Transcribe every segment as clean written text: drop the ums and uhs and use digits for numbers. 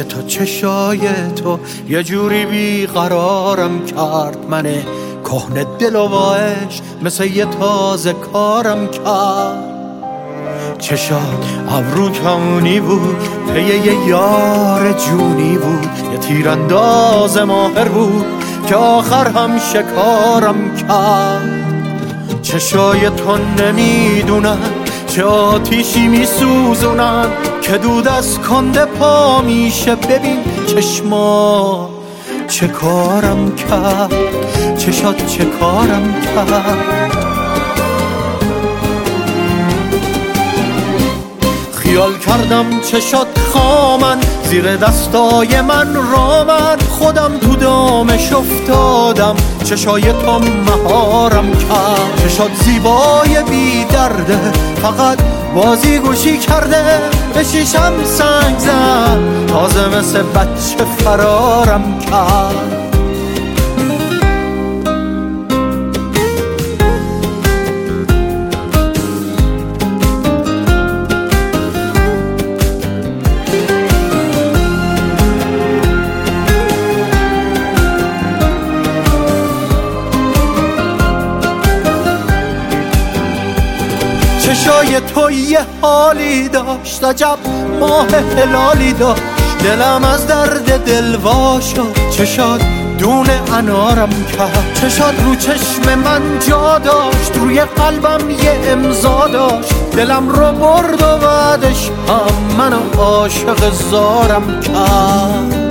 تا چشای تو یه جوری بیقرارم کرد، من کهنه دل و باش مثل یه تازه کارم کرد. چشات ابرو کمونی بود، پی یه یار جونی بود، یه تیرانداز ماهر بود که آخر هم شکارم کرد. چشای تو نمیدونن چه آتیشی میسوزونن که دود از کنده پا میشه. ببین چشما چه کارم کرد، چشات چه کارم کرد. خیال کردم چشات خامن زیر دستای من رامن، خودم تو دامش افتادم چشای تو مهارم کرد. چشات زیبای بی درده فقط بازی گوشی کرده، به شیشم سنگ زد تازه مثل بچه فرارم کرد. چشای تو یه حالی داشت، عجب ماه هلالی داشت، دلم از درد دل وا شد. چشات دونه انارم کرد، چشات رو چشم من جا داشت، روی قلبم یه امضا داشت، دلم رو برد و بعدش هم منو عاشق زارم کرد.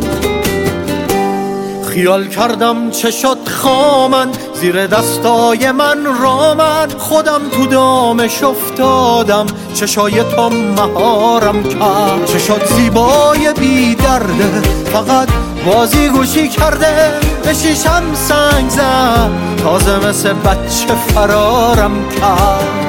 خیال کردم چشات خامن زیر دستای من رامن، خودم تو دامش افتادم چشای تو مهارم کرد. چشات زیبای بی درده فقط بازی گوشی کرده، به شیشم سنگ زد تازه مثل بچه فرارم کرد.